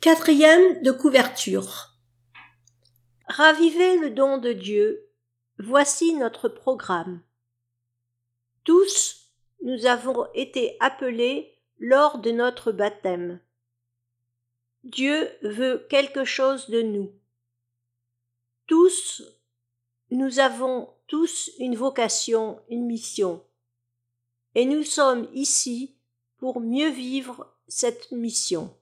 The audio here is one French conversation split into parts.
Quatrième de couverture. Ravivez le don de Dieu, voici notre programme. Tous, nous avons été appelés lors de notre baptême. Dieu veut quelque chose de nous. Tous, nous avons tous une vocation, une mission. Et nous sommes ici pour mieux vivre cette mission.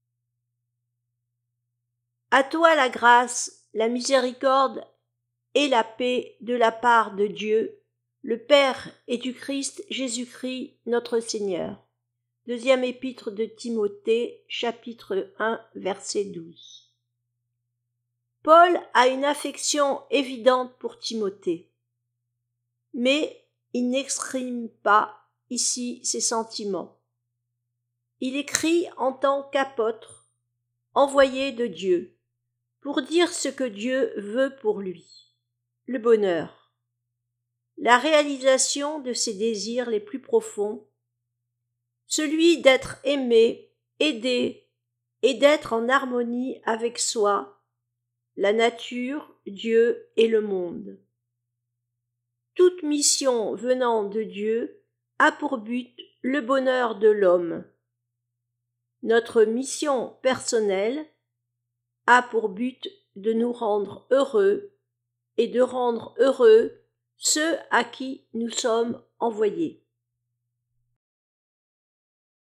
À toi la grâce, la miséricorde et la paix de la part de Dieu, le Père et du Christ Jésus-Christ notre Seigneur. Deuxième épître de Timothée, chapitre 1, verset 12. Paul a une affection évidente pour Timothée, mais il n'exprime pas ici ses sentiments. Il écrit en tant qu'apôtre, envoyé de Dieu, pour dire ce que Dieu veut pour lui, le bonheur, la réalisation de ses désirs les plus profonds, celui d'être aimé, aidé et d'être en harmonie avec soi, la nature, Dieu et le monde. Toute mission venant de Dieu a pour but le bonheur de l'homme. Notre mission personnelle a pour but de nous rendre heureux et de rendre heureux ceux à qui nous sommes envoyés.